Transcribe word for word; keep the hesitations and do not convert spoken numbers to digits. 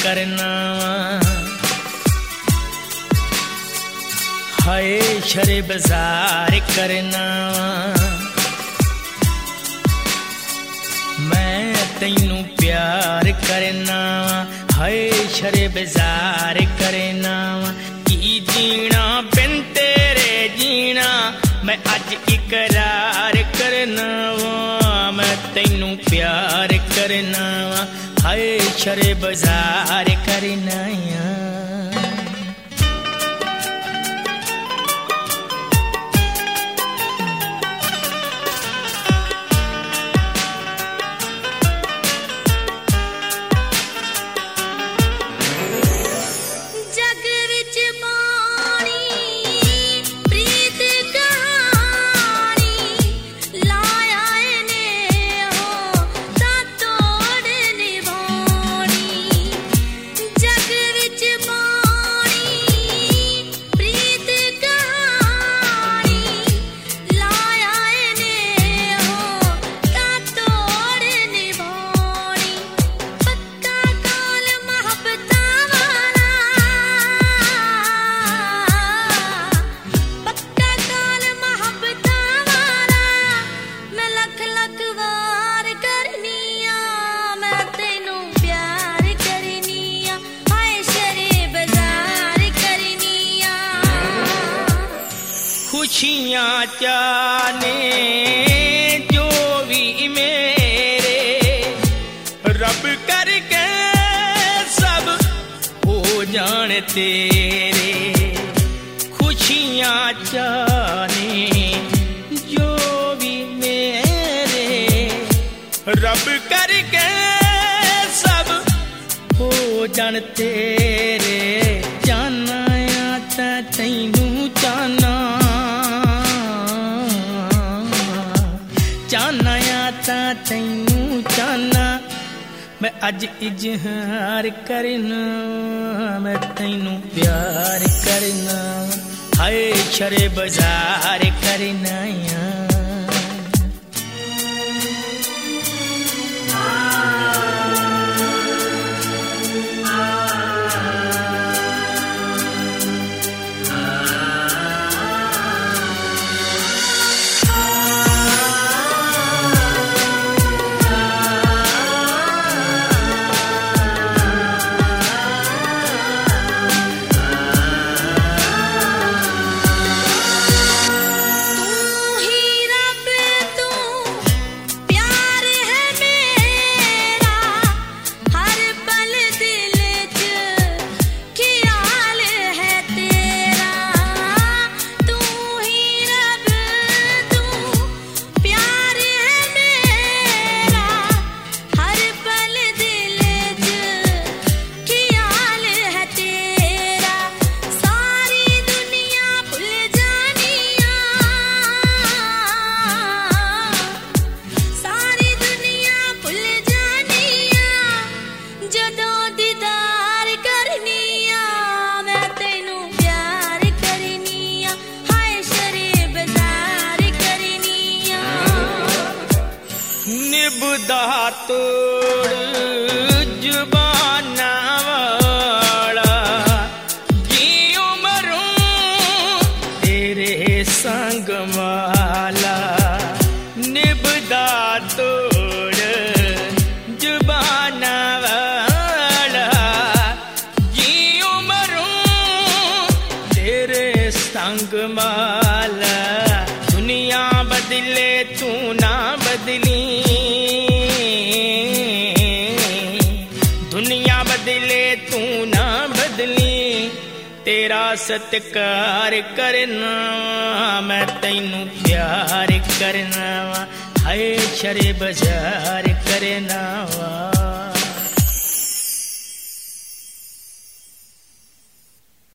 करना वा, हाय शरे बाजार करना वा। मैं तैनू प्यार करना वा, हाय शरे बाजार करना वा। की जीना बिन तेरे जीना मैं अज इकरार करना वा। मैं तैनू प्यार करना वा, हाय शरे बाजार करना या। खुशियाँ चाहने जो भी मेरे रब करके सब हो जान तेरे। खुशियाँ चाहने जो भी मेरे रब करके सब हो जान तेरे। जाना आता तैनू जाना, जाना आता तैनू जाना। मैं अज इजहार करना, मैं तैनू प्यार करना, हाय शरे बाजार करना या। निभदा तोड़ जुबाना वाला जी उमरूं तेरे संग वाला। निभदा तोड़ जुबाना वाला जी उमरूं तेरे संग वाला। दुनिया बदले तू ना बदली, दुनिया बदले तू ना बदली। तेरा सत्कार करना मैं तैनू प्यार करना, हाय शरे बाजार करना वा।